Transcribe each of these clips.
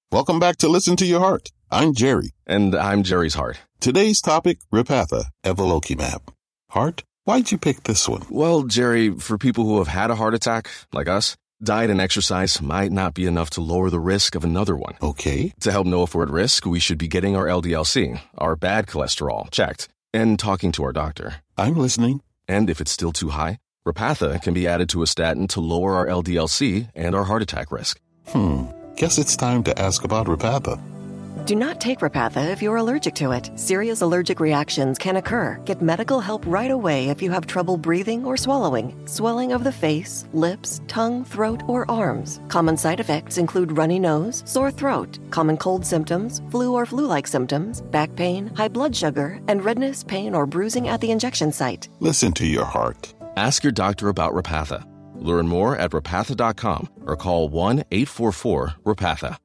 Welcome back to Listen to Your Heart. I'm Jerry. And I'm Jerry's heart. Today's topic, Repatha, Evolocumab. Heart, why'd you pick this one? Well, Jerry, for people who have had a heart attack, like us, diet and exercise might not be enough to lower the risk of another one. Okay. To help know if we're at risk, we should be getting our LDL-C, our bad cholesterol, checked, and talking to our doctor. I'm listening. And if it's still too high, Repatha can be added to a statin to lower our LDL-C and our heart attack risk. Guess it's time to ask about Repatha. Do not take Repatha if you're allergic to it. Serious allergic reactions can occur. Get medical help right away if you have trouble breathing or swallowing, swelling of the face, lips, tongue, throat, or arms. Common side effects include runny nose, sore throat, common cold symptoms, flu or flu-like symptoms, back pain, high blood sugar, and redness, pain, or bruising at the injection site. Listen to your heart. Ask your doctor about Repatha. Learn more at repatha.com or call 1-844-REPATHA.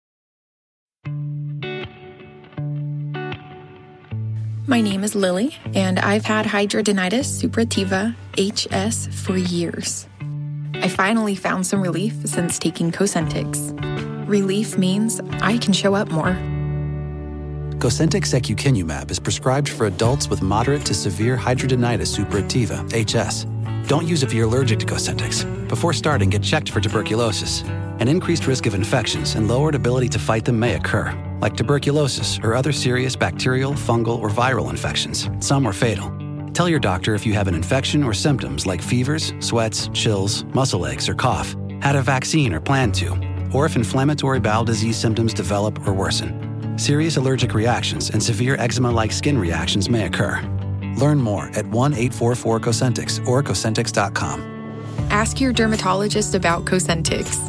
My name is Lily, and I've had hidradenitis suppurativa, HS, for years. I finally found some relief since taking Cosentyx. Relief means I can show up more. Cosentyx secukinumab is prescribed for adults with moderate to severe hidradenitis suppurativa, HS. Don't use if you're allergic to Cosentyx. Before starting, get checked for tuberculosis. An increased risk of infections and lowered ability to fight them may occur, like tuberculosis or other serious bacterial, fungal, or viral infections. Some are fatal. Tell your doctor if you have an infection or symptoms like fevers, sweats, chills, muscle aches, or cough, had a vaccine or plan to, or if inflammatory bowel disease symptoms develop or worsen. Serious allergic reactions and severe eczema-like skin reactions may occur. Learn more at 1-844-COSENTYX or Cosentyx.com. Ask your dermatologist about Cosentyx.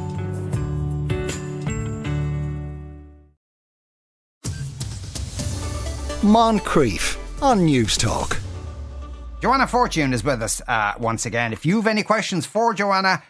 Moncrief on News Talk. Joanna Fortune is with us once again. If you've any questions for Joanna,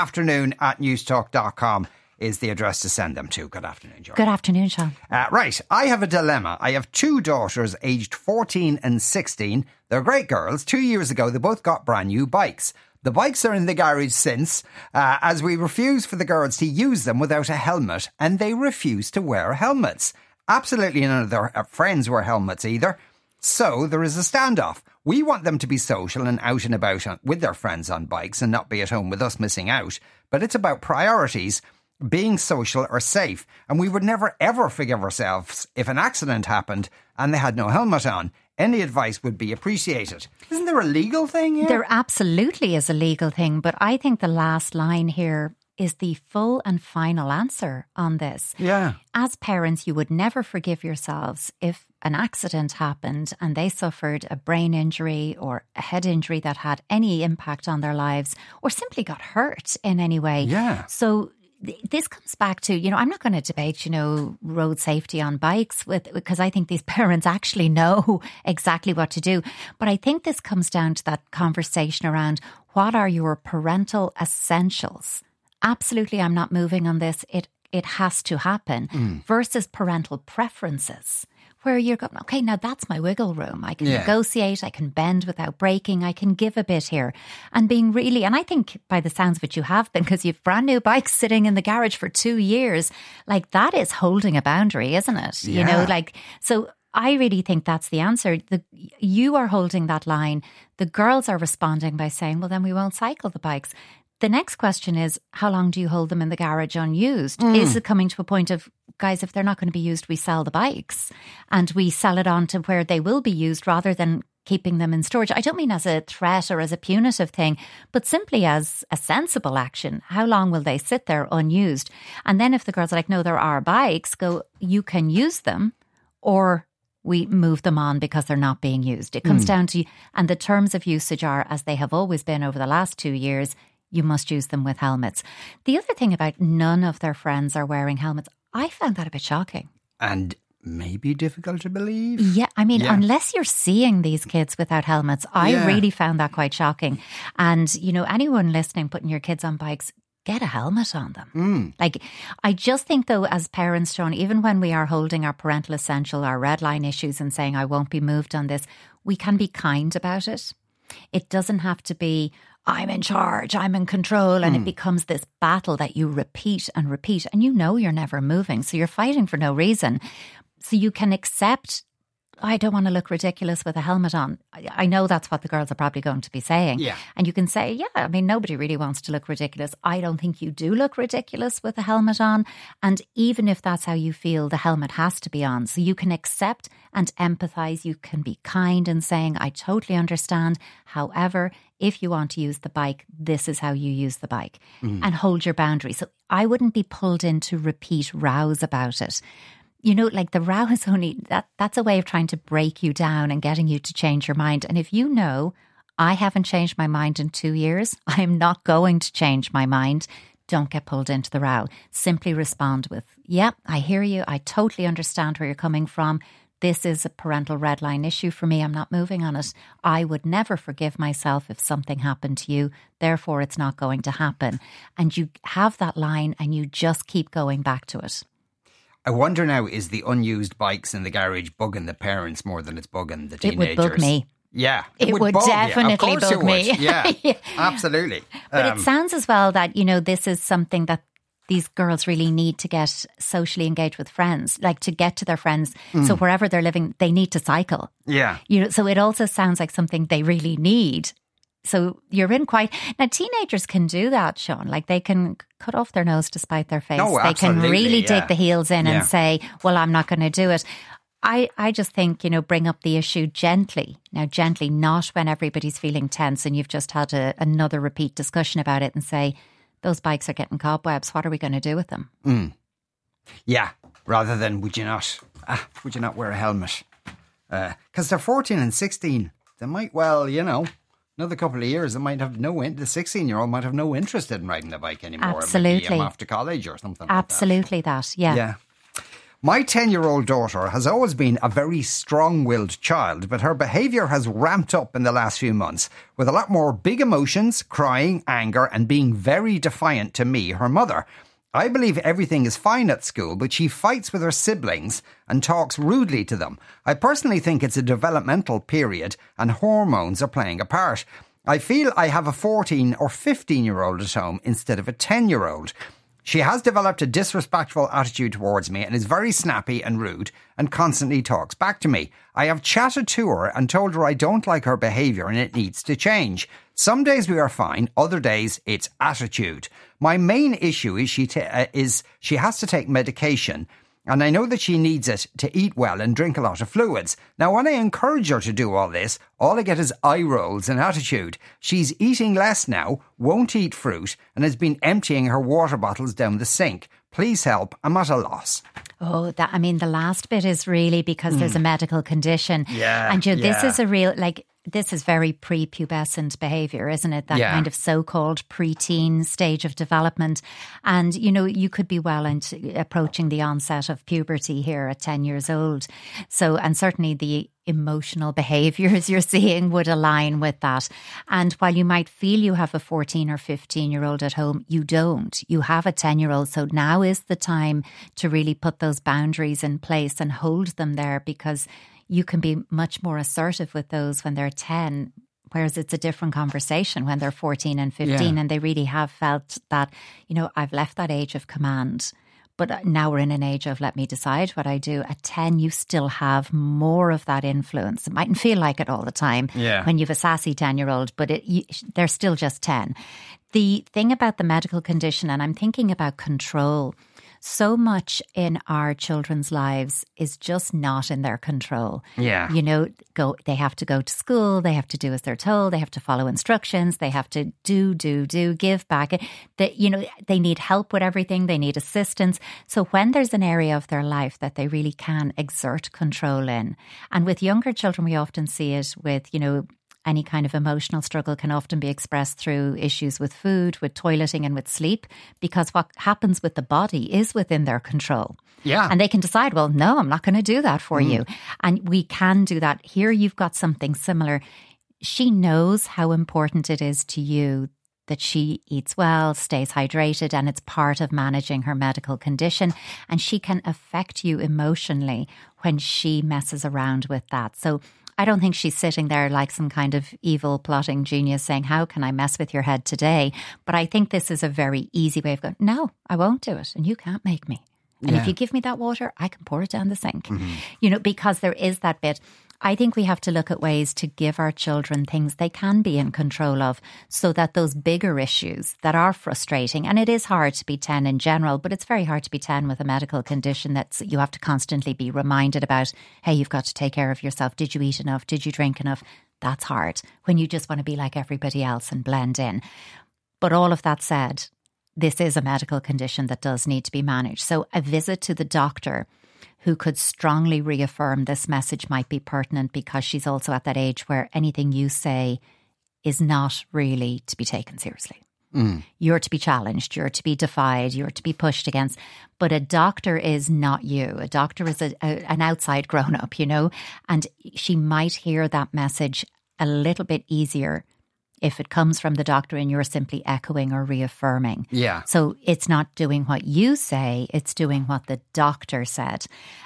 afternoon@newstalk.com is the address to send them to. Good afternoon, Joanna. Good afternoon, Sean. Right, I have a dilemma. I have two daughters aged 14 and 16. They're great girls. 2 years ago, they both got brand new bikes. The bikes are in the garage since, as we refuse for the girls to use them without a helmet, and they refuse to wear helmets. Absolutely none of their friends wear helmets either. So there is a standoff. We want them to be social and out and about with their friends on bikes and not be at home with us missing out. But it's about priorities, being social or safe. And we would never ever forgive ourselves if an accident happened and they had no helmet on. Any advice would be appreciated. Isn't there a legal thing here? There absolutely is a legal thing, but I think the last line here is the full and final answer on this. Yeah. As parents, you would never forgive yourselves if an accident happened and they suffered a brain injury or a head injury that had any impact on their lives or simply got hurt in any way. Yeah. So this comes back to, I'm not going to debate, road safety on bikes because I think these parents actually know exactly what to do. But I think this comes down to that conversation around what are your parental essentials? Absolutely, I'm not moving on this. It has to happen versus parental preferences. Where you're going, okay, now that's my wiggle room. I can negotiate, I can bend without breaking, I can give a bit here. And being really, and I think by the sounds of it you have been, because you've brand new bikes sitting in the garage for 2 years, like that is holding a boundary, isn't it? Yeah. So I really think that's the answer. You are holding that line. The girls are responding by saying, well, then we won't cycle the bikes. The next question is, how long do you hold them in the garage unused? Is it coming to a point of, guys, if they're not going to be used, we sell the bikes and we sell it on to where they will be used rather than keeping them in storage? I don't mean as a threat or as a punitive thing, but simply as a sensible action. How long will they sit there unused? And then if the girls are like, no, there are bikes, go, you can use them, or we move them on because they're not being used. It comes down to, and the terms of usage are, as they have always been over the last 2 years, you must use them with helmets. The other thing about none of their friends are wearing helmets, I found that a bit shocking. And maybe difficult to believe. Yeah, I mean, unless you're seeing these kids without helmets, I really found that quite shocking. And, anyone listening, putting your kids on bikes, get a helmet on them. I just think, though, as parents, Sean, even when we are holding our parental essential, our red line issues and saying, I won't be moved on this, we can be kind about it. It doesn't have to be, I'm in charge, I'm in control. And it becomes this battle that you repeat and repeat. And you know you're never moving. So you're fighting for no reason. So you can accept, I don't want to look ridiculous with a helmet on. I know that's what the girls are probably going to be saying. Yeah. And you can say, yeah, I mean, nobody really wants to look ridiculous. I don't think you do look ridiculous with a helmet on. And even if that's how you feel, the helmet has to be on. So you can accept and empathise. You can be kind in saying, I totally understand. However, if you want to use the bike, this is how you use the bike. And hold your boundaries. So I wouldn't be pulled into repeat rows about it. You know, like the row is only, that's a way of trying to break you down and getting you to change your mind. And if you know, I haven't changed my mind in 2 years, I am not going to change my mind, don't get pulled into the row. Simply respond with, yeah, I hear you. I totally understand where you're coming from. This is a parental red line issue for me. I'm not moving on it. I would never forgive myself if something happened to you. Therefore, it's not going to happen. And you have that line and you just keep going back to it. I wonder now, is the unused bikes in the garage bugging the parents more than it's bugging the teenagers? It would bug me. Yeah. It would bug you. definitely Of course bug me. Yeah, absolutely. But it sounds as well that, you know, this is something that these girls really need to get socially engaged with friends, like to get to their friends. So wherever they're living, they need to cycle. Yeah. You know, so it also sounds like something they really need. So you're in quite... Now, teenagers can do that, Sean. Like they can cut off their nose to spite their face. No, they can really dig the heels in Yeah. and say, well, I'm not going to do it. I just think, you know, bring up the issue gently. Now, gently, not when everybody's feeling tense and you've just had another repeat discussion about it and say, those bikes are getting cobwebs. What are we going to do with them? Yeah. Rather than, would you not wear a helmet? Because they're 14 and 16. They might, well, you know... Another couple of years, they might have the 16-year-old might have no interest in riding the bike anymore. Absolutely. Maybe after college or something Absolutely that, yeah. Yeah. My 10-year-old daughter has always been a very strong-willed child, but her behaviour has ramped up in the last few months, with a lot more big emotions, crying, anger, and being very defiant to me, her mother. I believe everything is fine at school, but she fights with her siblings and talks rudely to them. I personally think it's a developmental period and hormones are playing a part. I feel I have a 14 or 15-year-old at home instead of a 10-year-old. She has developed a disrespectful attitude towards me and is very snappy and rude and constantly talks back to me. I have chatted to her and told her I don't like her behaviour and it needs to change. Some days we are fine, other days it's attitude. My main issue is she has to take medication, and I know that she needs it to eat well and drink a lot of fluids. Now, when I encourage her to do all this, all I get is eye rolls and attitude. She's eating less now, won't eat fruit, and has been emptying her water bottles down the sink. Please help, I'm at a loss. Oh, the last bit is really because there's a medical condition. Yeah. And this is a real, this is very prepubescent behaviour, isn't it? That kind of so-called preteen stage of development. And, you know, you could be well into approaching the onset of puberty here at 10 years old. So, and certainly the emotional behaviours you're seeing would align with that. And while you might feel you have a 14 or 15-year-old at home, you don't. You have a 10-year-old. So now is the time to really put those boundaries in place and hold them there, because you can be much more assertive with those when they're 10, whereas it's a different conversation when they're 14 and 15 and they really have felt that, you know, I've left that age of command. But now we're in an age of let me decide what I do. At 10, you still have more of that influence. It mightn't feel like it all the time when you've a sassy 10-year-old, but they're still just 10. The thing about the medical condition, and I'm thinking about control, so much in our children's lives is just not in their control. Yeah. You know, they have to go to school, they have to do as they're told, they have to follow instructions, they have to give back. They need help with everything, they need assistance. So when there's an area of their life that they really can exert control in, and with younger children we often see it with, you know, any kind of emotional struggle can often be expressed through issues with food, with toileting and with sleep, because what happens with the body is within their control. Yeah. And they can decide, well, no, I'm not going to do that for you. And we can do that. Here you've got something similar. She knows how important it is to you that she eats well, stays hydrated, and it's part of managing her medical condition. And she can affect you emotionally when she messes around with that. So I don't think she's sitting there like some kind of evil plotting genius saying, how can I mess with your head today? But I think this is a very easy way of going, no, I won't do it. And you can't make me. And if you give me that water, I can pour it down the sink. You know, because there is that bit. I think we have to look at ways to give our children things they can be in control of so that those bigger issues that are frustrating, and it is hard to be 10 in general, but it's very hard to be 10 with a medical condition that you have to constantly be reminded about, hey, you've got to take care of yourself. Did you eat enough? Did you drink enough? That's hard when you just want to be like everybody else and blend in. But all of that said, this is a medical condition that does need to be managed. So a visit to the doctor who could strongly reaffirm this message might be pertinent, because she's also at that age where anything you say is not really to be taken seriously. You're to be challenged, you're to be defied, you're to be pushed against. But a doctor is not you. A doctor is an outside grown-up, you know, and she might hear that message a little bit easier if it comes from the doctor and you're simply echoing or reaffirming. Yeah. So it's not doing what you say, it's doing what the doctor said.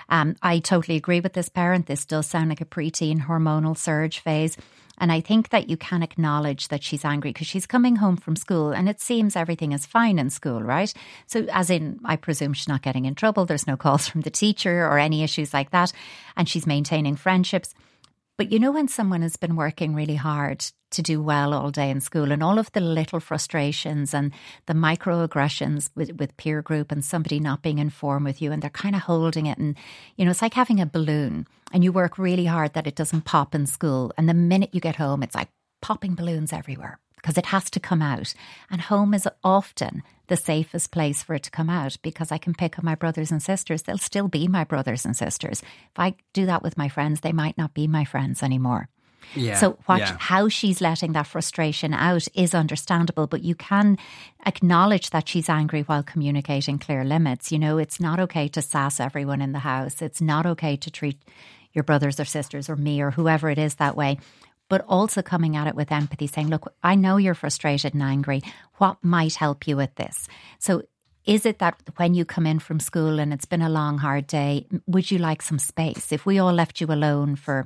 I totally agree with this parent. This does sound like a preteen hormonal surge phase. And I think that you can acknowledge that she's angry because she's coming home from school and it seems everything is fine in school, right? So as in, I presume she's not getting in trouble. There's no calls from the teacher or any issues like that. And she's maintaining friendships. But you know, when someone has been working really hard to do well all day in school and all of the little frustrations and the microaggressions with peer group and somebody not being in form with you and they're kind of holding it, and, you know, it's like having a balloon and you work really hard that it doesn't pop in school. And the minute you get home, it's like popping balloons everywhere because it has to come out. And home is often the safest place for it to come out because I can pick up my brothers and sisters. They'll still be my brothers and sisters. If I do that with my friends, they might not be my friends anymore. Yeah, so how she's letting that frustration out is understandable, but you can acknowledge that she's angry while communicating clear limits. You know, it's not okay to sass everyone in the house. It's not okay to treat your brothers or sisters or me or whoever it is that way. But also coming at it with empathy, saying, look, I know you're frustrated and angry. What might help you with this? So is it that when you come in from school and it's been a long, hard day, would you like some space? If we all left you alone for,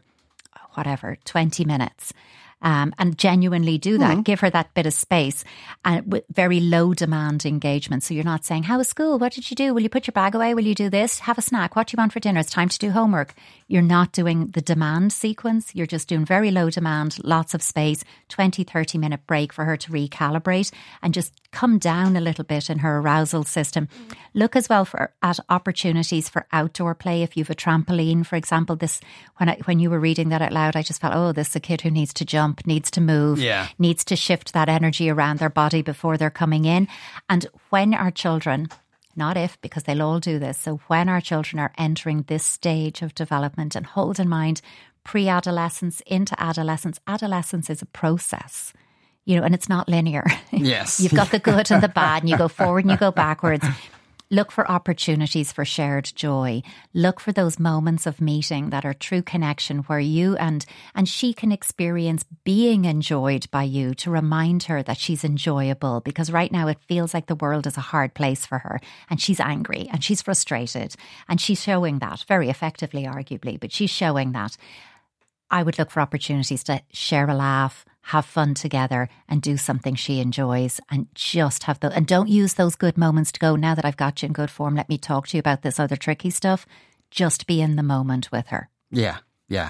20 minutes, and genuinely do that, give her that bit of space and with very low demand engagement. So you're not saying, how was school? What did you do? Will you put your bag away? Will you do this? Have a snack. What do you want for dinner? It's time to do homework. You're not doing the demand sequence. You're just doing very low demand, lots of space, 20, 30 minute break for her to recalibrate and just come down a little bit in her arousal system. Look as well at opportunities for outdoor play. If you have a trampoline, for example, when you were reading that out loud, I just felt, this is a kid who needs to jump, needs to move, needs to shift that energy around their body before they're coming in. And when our children, not if, because they'll all do this, so when our children are entering this stage of development, and hold in mind pre-adolescence into adolescence, adolescence is a process. You know, and it's not linear. Yes. You've got the good and the bad, and you go forward and you go backwards. Look for opportunities for shared joy. Look for those moments of meeting that are true connection where you and she can experience being enjoyed by you, to remind her that she's enjoyable, because right now it feels like the world is a hard place for her and she's angry and she's frustrated and she's showing that very effectively, arguably, but she's showing that. I would look for opportunities to share a laugh, have fun together and do something she enjoys, and just have and don't use those good moments to go, now that I've got you in good form, let me talk to you about this other tricky stuff. Just be in the moment with her. Yeah.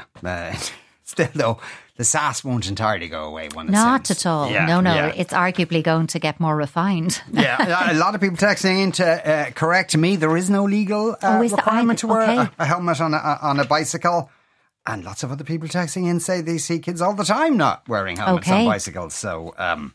Still though, the sass won't entirely go away when it's not at all. Yeah, no. yeah. It's arguably going to get more refined. Yeah, a lot of people texting in to correct me. There is no legal requirement to wear a helmet on a bicycle. And lots of other people texting in say they see kids all the time not wearing helmets on bicycles. So,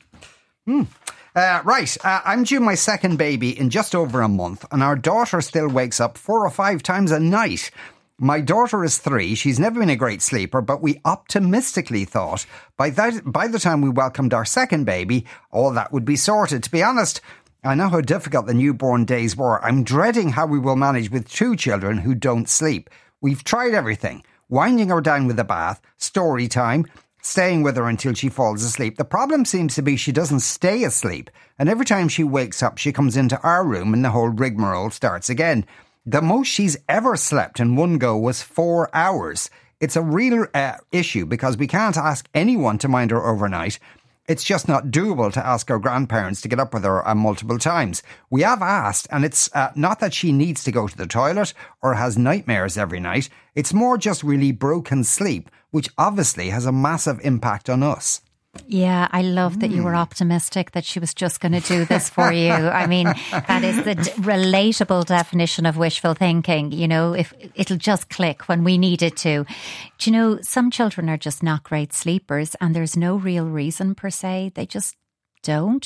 right. I'm due my second baby in just over a month, and our daughter still wakes up 4 or 5 times a night. My daughter is 3. She's never been a great sleeper, but we optimistically thought by the time we welcomed our second baby, all that would be sorted. To be honest, I know how difficult the newborn days were. I'm dreading how we will manage with 2 children who don't sleep. We've tried everything. Winding her down with a bath, story time, staying with her until she falls asleep. The problem seems to be she doesn't stay asleep, and every time she wakes up, she comes into our room and the whole rigmarole starts again. The most she's ever slept in one go was 4 hours. It's a real issue because we can't ask anyone to mind her overnight. It's just not doable to ask her grandparents to get up with her multiple times. We have asked, and it's not that she needs to go to the toilet or has nightmares every night. It's more just really broken sleep, which obviously has a massive impact on us. Yeah, I love that you were optimistic that she was just going to do this for you. I mean, that is the relatable definition of wishful thinking. You know, if it'll just click when we need it to. Do you know, some children are just not great sleepers and there's no real reason per se. They just don't.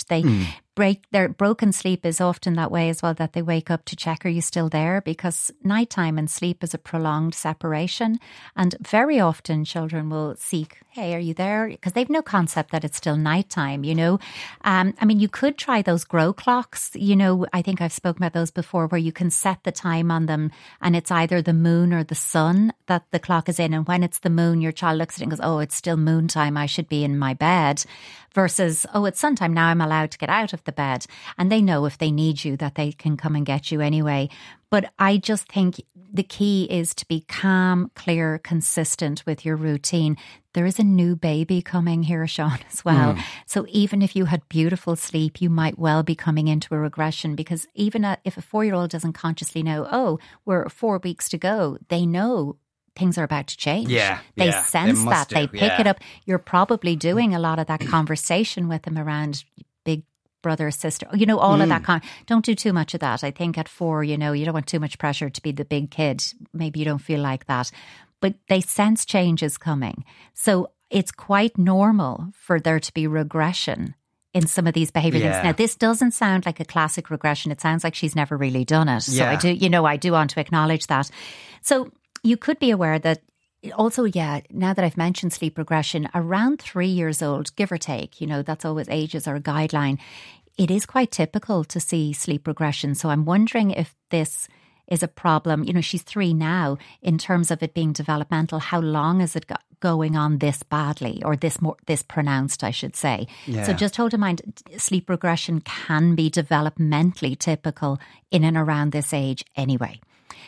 Their broken sleep is often that way as well, that they wake up to check, are you still there? Because nighttime and sleep is a prolonged separation. And very often children will seek, hey, are you there? Because they've no concept that it's still nighttime, you know. I mean, you could try those grow clocks. You know, I think I've spoken about those before, where you can set the time on them and it's either the moon or the sun that the clock is in. And when it's the moon, your child looks at it and goes, oh, it's still moon time, I should be in my bed. Versus, oh, it's sun time, now I'm allowed to get out of the bed. And they know if they need you that they can come and get you anyway. But I just think the key is to be calm, clear, consistent with your routine. There is a new baby coming here, Sean, as well. So even if you had beautiful sleep, you might well be coming into a regression, because even if a 4-year-old doesn't consciously know, oh, we're 4 weeks to go, they know things are about to change. They sense that. They pick it up. You're probably doing a lot of that conversation with them around big brother, sister, you know, all of that. Don't do too much of that. I think at 4, you know, you don't want too much pressure to be the big kid. Maybe you don't feel like that. But they sense change is coming. So it's quite normal for there to be regression in some of these behavior things. Now, this doesn't sound like a classic regression. It sounds like she's never really done it. So I do want to acknowledge that. So you could be aware that also, now that I've mentioned sleep regression, around 3 years old, give or take, you know, that's always ages are a guideline. It is quite typical to see sleep regression. So I'm wondering if this is a problem. You know, she's 3 now. In terms of it being developmental, how long is it going on this badly, or this pronounced, I should say? So just hold in mind, sleep regression can be developmentally typical in and around this age anyway.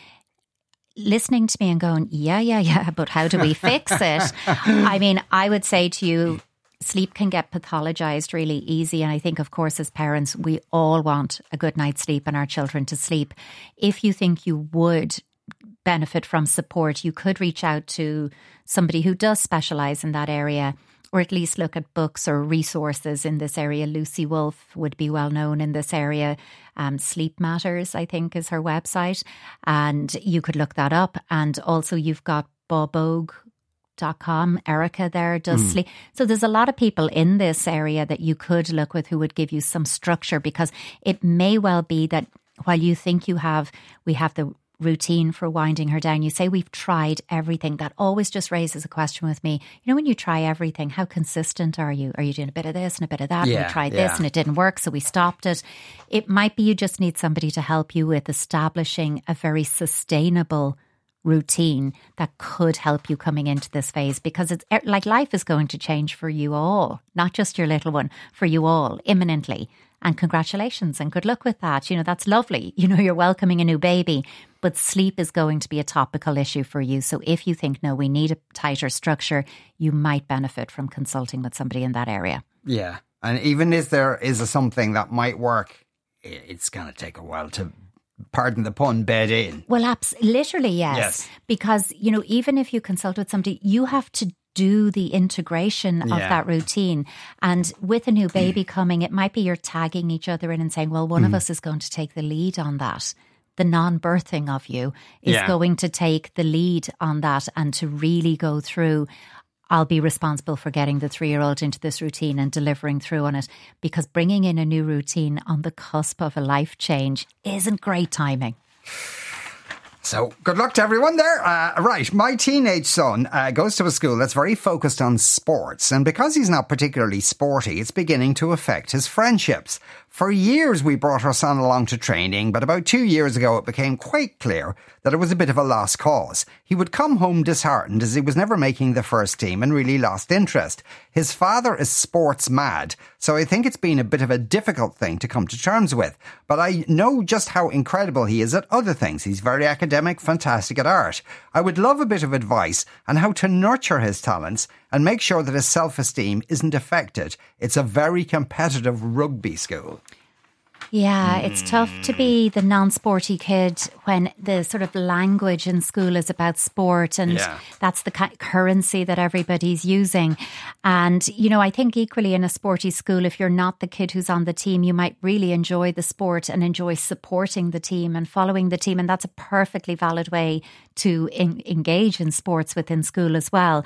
Listening to me and going, but how do we fix it? I mean, I would say to you, sleep can get pathologized really easy. And I think, of course, as parents, we all want a good night's sleep and our children to sleep. If you think you would benefit from support, you could reach out to somebody who does specialize in that area, or at least look at books or resources in this area. Lucy Wolfe would be well known in this area. Sleep Matters, I think, is her website. And you could look that up. And also you've got bobogue.com. Erica there does sleep. So there's a lot of people in this area that you could look with who would give you some structure, because it may well be that while you think we have the routine for winding her down, you say we've tried everything. That always just raises a question with me. You know, when you try everything, how consistent are you? Are you doing a bit of this and a bit of that? And we tried this and it didn't work, so we stopped it. It might be you just need somebody to help you with establishing a very sustainable routine that could help you coming into this phase, because it's like life is going to change for you all, not just your little one, for you all imminently. And congratulations and good luck with that. You know, that's lovely. You know, you're welcoming a new baby, but sleep is going to be a topical issue for you. So if you think, no, we need a tighter structure, you might benefit from consulting with somebody in that area. Yeah. And even if there is something that might work, it's going to take a while to, pardon the pun, bed in. Well, literally, yes. Because, you know, even if you consult with somebody, you have to do the integration of that routine. And with a new baby coming, it might be you're tagging each other in and saying, well, one of us is going to take the lead on that. The non-birthing of you is going to take the lead on that, and to really go through, I'll be responsible for getting the 3-year-old into this routine and delivering through on it, because bringing in a new routine on the cusp of a life change isn't great timing. So good luck to everyone there. Right, my teenage son goes to a school that's very focused on sports, and because he's not particularly sporty, it's beginning to affect his friendships. For years we brought our son along to training, but about 2 years ago it became quite clear that it was a bit of a lost cause. He would come home disheartened as he was never making the first team and really lost interest. His father is sports mad, so I think it's been a bit of a difficult thing to come to terms with. But I know just how incredible he is at other things. He's very academic. academic, fantastic at art. I would love a bit of advice on how to nurture his talents and make sure that his self-esteem isn't affected. It's a very competitive rugby school. Yeah, it's tough to be the non-sporty kid when the sort of language in school is about sport, and that's the currency that everybody's using. And, you know, I think equally in a sporty school, if you're not the kid who's on the team, you might really enjoy the sport and enjoy supporting the team and following the team. And that's a perfectly valid way to engage in sports within school as well.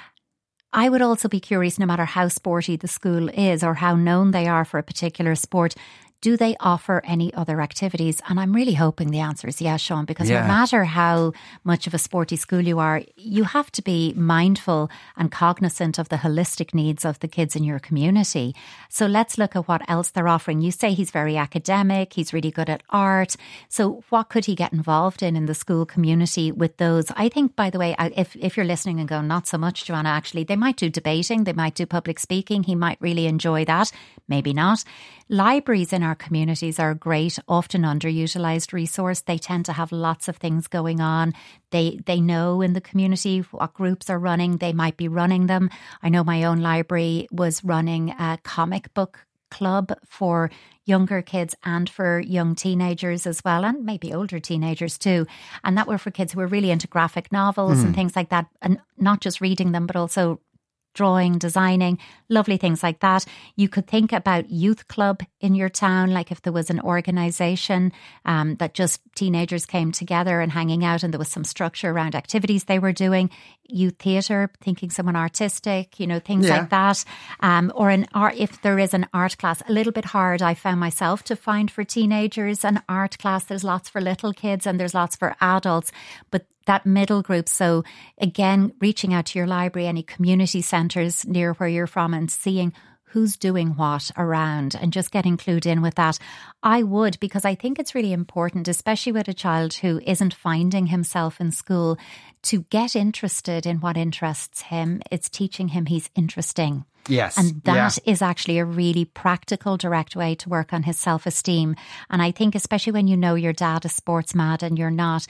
I would also be curious, no matter how sporty the school is or how known they are for a particular sport, do they offer any other activities? And I'm really hoping the answer is yes, Sean, because no matter how much of a sporty school you are, you have to be mindful and cognizant of the holistic needs of the kids in your community. So let's look at what else they're offering. You say he's very academic, he's really good at art. So what could he get involved in the school community with those? I think, by the way, if you're listening and going, not so much, Joanna, actually, they might do debating, they might do public speaking. He might really enjoy that. Maybe not. Libraries in our communities are a great, often underutilised resource. They tend to have lots of things going on. They know in the community what groups are running. They might be running them. I know my own library was running a comic book club for younger kids and for young teenagers as well, and maybe older teenagers too. And that were for kids who were really into graphic novels and things like that, and not just reading them, but also drawing, designing, lovely things like that. You could think about youth club in your town, like if there was an organisation that just teenagers came together and hanging out and there was some structure around activities they were doing. Youth theatre, thinking someone artistic, you know, things like that. Or an art, if there is an art class, a little bit hard, I found myself, to find for teenagers an art class. There's lots for little kids and there's lots for adults, but that middle group. So again, reaching out to your library, any community centres near where you're from, and seeing who's doing what around and just getting clued in with that. I would, because I think it's really important, especially with a child who isn't finding himself in school, to get interested in what interests him. It's teaching him he's interesting. Yes. And that is actually a really practical, direct way to work on his self-esteem. And I think especially when you know your dad is sports mad and you're not,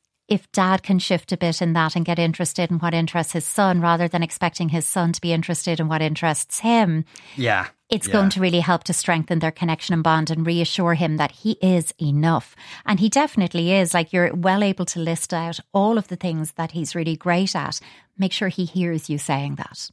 if dad can shift a bit in that and get interested in what interests his son rather than expecting his son to be interested in what interests him, it's going to really help to strengthen their connection and bond and reassure him that he is enough. And he definitely is. Like, you're well able to list out all of the things that he's really great at. Make sure he hears you saying that.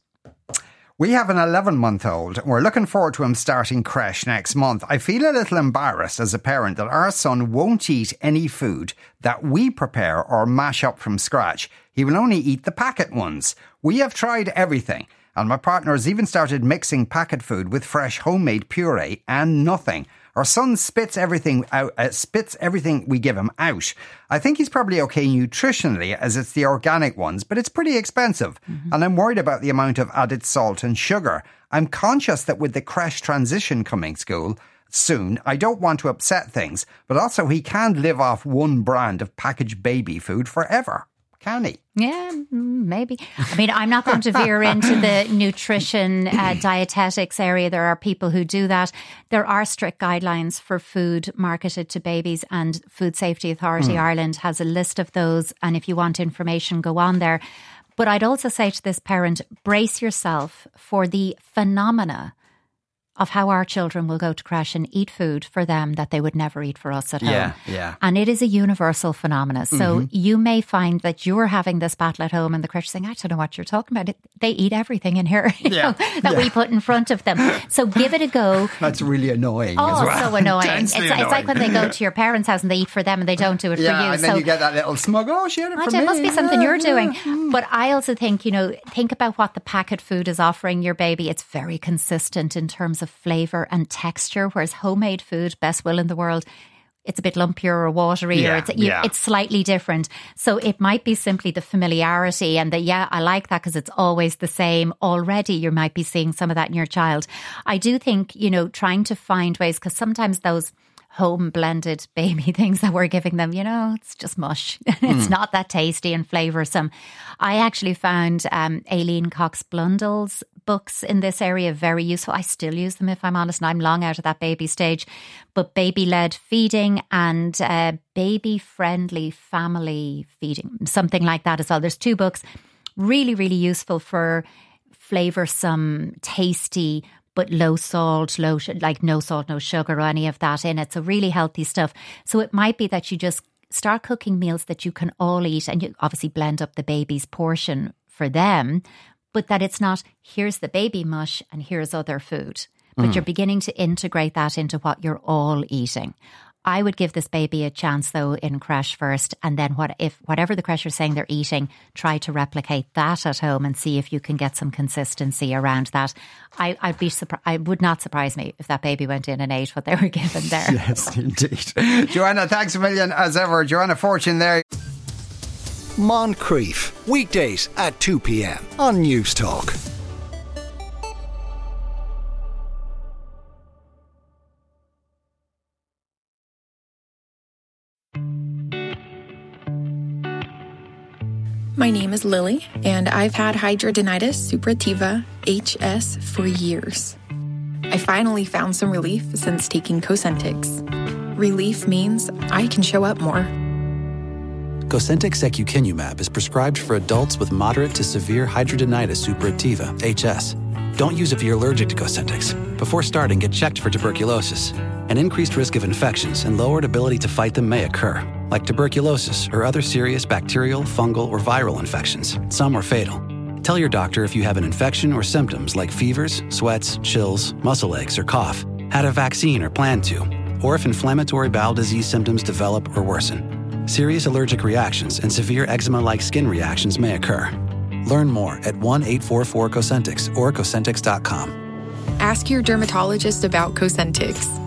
We have an 11-month-old and we're looking forward to him starting creche next month. I feel a little embarrassed as a parent that our son won't eat any food that we prepare or mash up from scratch. He will only eat the packet ones. We have tried everything, and my partner has even started mixing packet food with fresh homemade puree, and nothing. Our son spits everything we give him out. I think he's probably okay nutritionally, as it's the organic ones, but it's pretty expensive. And I'm worried about the amount of added salt and sugar. I'm conscious that with the creche transition coming soon, I don't want to upset things, but also he can't live off one brand of packaged baby food forever. Can he? Yeah, maybe. I mean, I'm not going to veer into the nutrition dietetics area. There are people who do that. There are strict guidelines for food marketed to babies, and Food Safety Authority Ireland has a list of those. And if you want information, go on there. But I'd also say to this parent, brace yourself for the phenomena of how our children will go to creche and eat food for them that they would never eat for us at home. And it is a universal phenomenon. So you may find that you're having this battle at home and the creche saying, I don't know what you're talking about. They eat everything in here that we put in front of them. So give it a go. That's really annoying as well. Oh, so annoying. It's like when they go to your parents' house and they eat for them and they don't do it for you. And then you get that little smug, she had it for me. It must be something you're doing. But I also think, think about what the packet food is offering your baby. It's very consistent in terms of flavour and texture, whereas homemade food, best will in the world, it's a bit lumpier or watery, or it's slightly different. So it might be simply the familiarity and I like that because it's always the same. Already you might be seeing some of that in your child. I do think, trying to find ways, because sometimes those home blended baby things that we're giving them, it's just mush. It's not that tasty and flavoursome. I actually found Aileen Cox Blundell's books in this area, very useful. I still use them, if I'm honest, and I'm long out of that baby stage. But baby-led feeding and baby-friendly family feeding, something like that as well. There's 2 books, really, really useful for flavoursome, tasty, but low salt, like no salt, no sugar or any of that in it. So really healthy stuff. So it might be that you just start cooking meals that you can all eat, and you obviously blend up the baby's portion for them, but that it's not, here's the baby mush and here's other food. But you're beginning to integrate that into what you're all eating. I would give this baby a chance, though, in creche first, and then whatever the creche are saying they're eating, try to replicate that at home and see if you can get some consistency around that. I'd be surprised. I would not surprise me if that baby went in and ate what they were given there. Yes, indeed. Joanna, thanks a million as ever. Joanna Fortune there. Moncrief, weekdays at 2 p.m. on News Talk. My name is Lily, and I've had hidradenitis suppurativa, HS, for years. I finally found some relief since taking Cosentyx. Relief means I can show up more. Cosentyx secukinumab is prescribed for adults with moderate to severe hidradenitis suppurativa, HS. Don't use if you're allergic to Cosentyx. Before starting, get checked for tuberculosis. An increased risk of infections and lowered ability to fight them may occur, like tuberculosis or other serious bacterial, fungal, or viral infections. Some are fatal. Tell your doctor if you have an infection or symptoms like fevers, sweats, chills, muscle aches, or cough, had a vaccine or plan to, or if inflammatory bowel disease symptoms develop or worsen. Serious allergic reactions and severe eczema-like skin reactions may occur. Learn more at 1-844-COSENTYX or Cosentyx.com. Ask your dermatologist about Cosentyx.